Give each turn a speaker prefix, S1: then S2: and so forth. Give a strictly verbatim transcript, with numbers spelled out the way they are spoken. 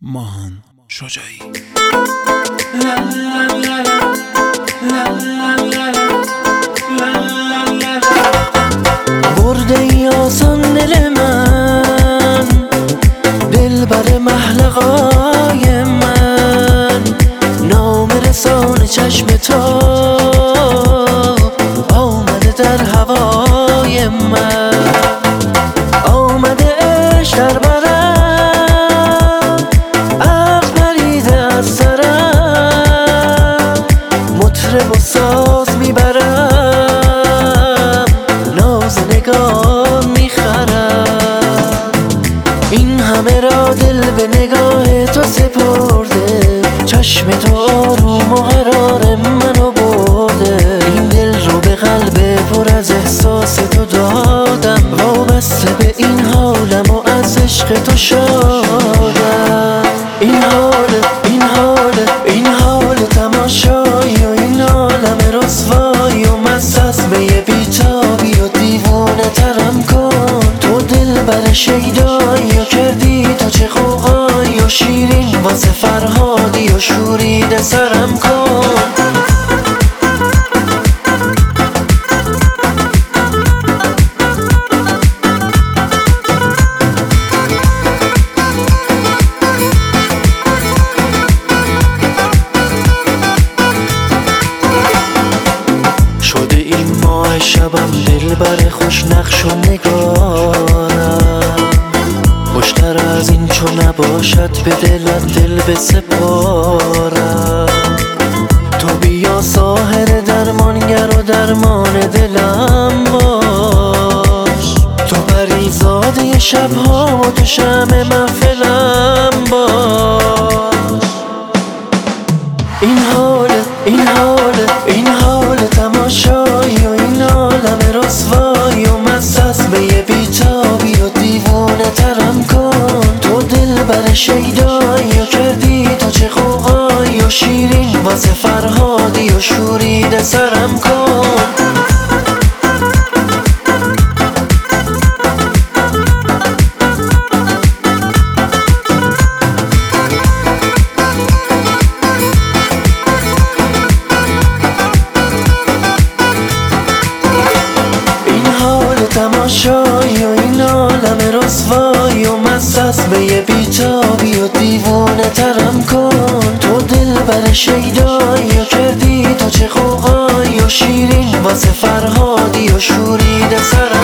S1: ماهان شجاعی.
S2: برده ای آسان دل من، دل بر محلقای من، نام رسان چشم تو آمده در هوای من، آمده عشق در برم، عقل پریده از سرم، مطرب و ساز میبرم، ناز نگاه میخرم، این همه را دل به نگاه تو سپرده، چشم تو آروم و قرار منو برده، این دل رو به قلب پر از احساس تو دادم، وابسته به این حالم و از عشق تو شادم، این حال این حال این حال تماشایی و این عالم رسوایی و مست از می بیتابی و دیوانه ترم کن، تو دل بر شیدایی و کردی تا چه خوقایی و شیرین واسه فرهادی و شورید سرم کن. شده این ماه شبم دل بر خوش نقش و نگارم، خوشتر از این چو نباشد به دلت دل بسپارم، تو بیا ساحر درمانگر و درمان دلم باش، تو پریزاده شبها و تو شمع محفلم باش، این حال این حال این حال تماشایی و این عالم رسوایی و مست از می بیتابی و دیوانه ترم کن، تو دل بر شیدایی و کردی تا چه خوقایی و شیرین واسه فرهادی و شورید سرم کن. تماشایی و این عالم رسوایی و مست از می بیتابی و دیوانه ترم کن، تو دل بر شیدایی و کردی تا چه خوقایی و شیرین واسه فرهادی و شورید سرم